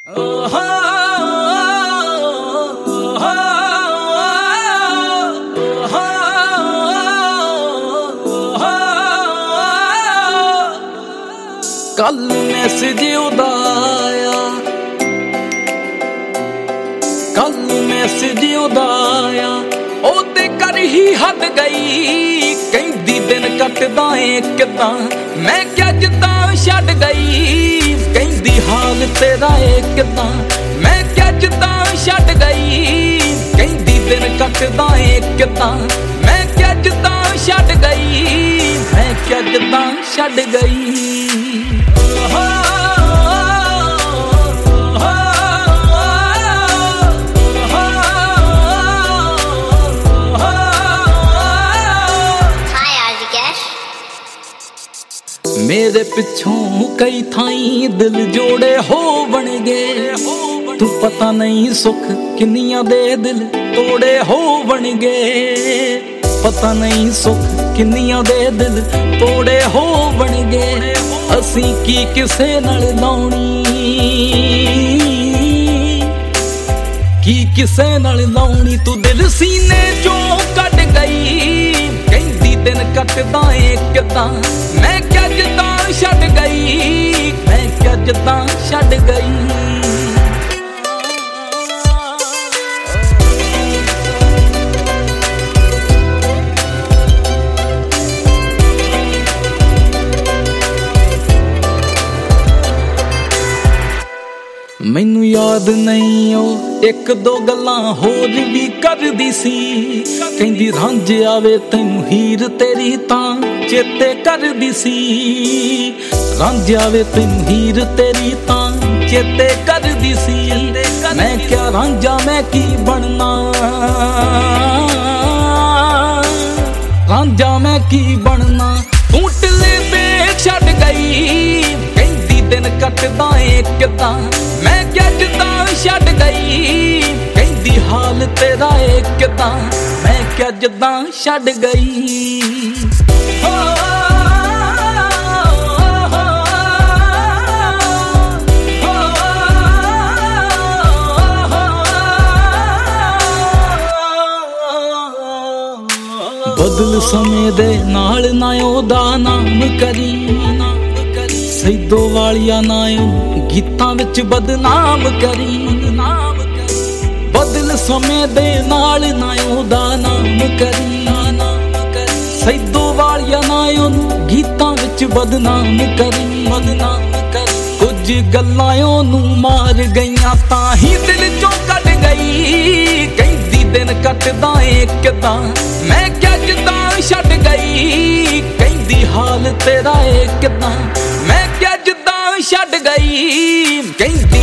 कल मैसेज उदा आया, कल मैसेज उदा आया, ओदे कर ही हद गई। कहंदी दिन कटदा ए किदां, मैं क्या जिद्दां छड्ड गई। कहंदी हाल तेरा ए किदां, मैं क्या जिद्दां छड्ड गई। कहंदी दिन कटदा ए किदां, मैं क्या जिद्दां छड्ड गई। मैं क्या जिद्दां छड्ड गई। मेरे पिछों कई थाई दिल जोड़े हो बन गए। तू पता नहीं सुख किन्नियां दे दिल तोड़े हो बन गए। पता नहीं सुख किन्नियां दे दिल तोड़े हो बन गए। असी की किसे नाल लाउणी, की किसे नाल लाउणी। तू दिल सीने चों कट गई। कहंदी दिन कटदा ए किदां, मैं क्या जिद्दां छड्ड गई। मैं क्या जिद्दां छड्ड गई। मैनू याद नहीं ओ एक दो गल्लां होर भी करदी सी। कहंदी रांझे आवे तैनू हीर तेरी तां चेते करदी सी। रांझे आवे तैनू हीर तेरी तां चेते करदी सी। मैं क्या रांझा मैं की बनना, रांझा मैं की बनना। तू टिले ते छड्ड गई। कहंदी दिन कटदा ए किदां, मैं क्या जिद्दां छड्ड गई। कहंदी हाल तेरा ए किदां, मैं क्या जिद्दां छड्ड गई। बदल समय दे नाल ना ओदा नाम करी। सैदो वालिया ना गीतां विच बदनाम करी। बदल समय दे नाल ना ओदा नाम करी। सैदो वालिया ना गीतां विच बदनाम करी। कुछ गल्लां ओनू मार गईयां तां ही दिल चों कट गई। कहंदी दिन कटदा ए किदां, मैं क्या जिद्दां छड्ड गई। कहंदी हाल तेरा ए किदां, मैं क्या जिद्दां छड्ड गई। कहंदी